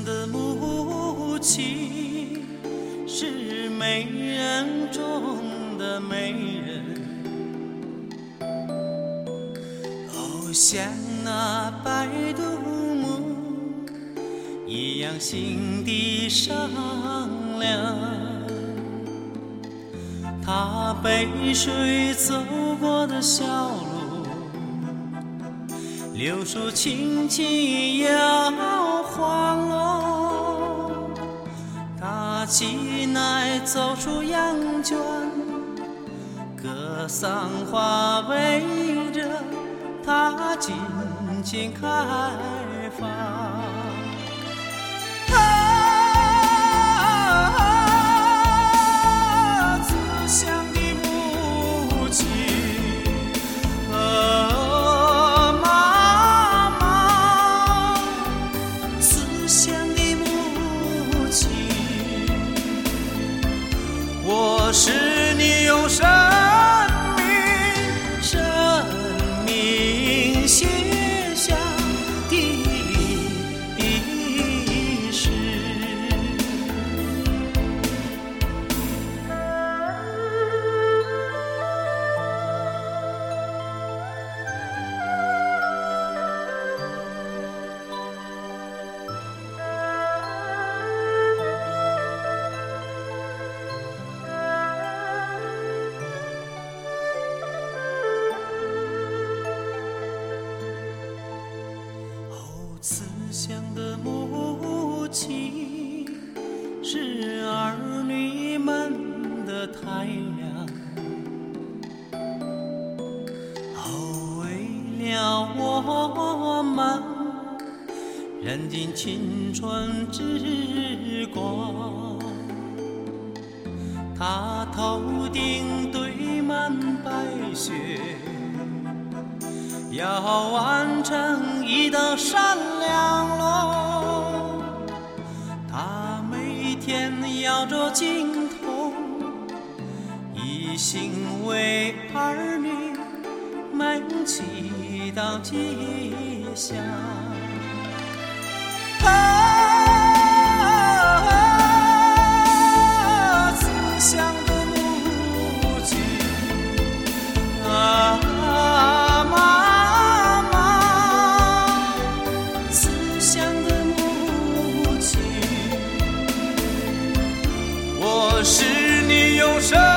的母亲是美人中的美人，哦，像那白度母一样心地善良。她背水走过的小路，柳树轻轻摇晃哦，他骑奶走出羊圈，格桑花围着他尽情开放。思乡的母亲，我是你用生命写下的历史。慈祥的母亲是儿女们的太阳，哦，为了我们燃尽青春之光。她头顶堆满白雪，要完成一道闪亮路，他每天摇着金筒，一心为儿女们祈祷吉祥。慈祥的母亲啊，我是你用生